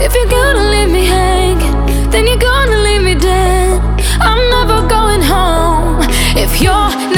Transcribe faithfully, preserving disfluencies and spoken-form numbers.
If you're gonna leave me hanging, then you're gonna leave me dead. I'm never going home if you're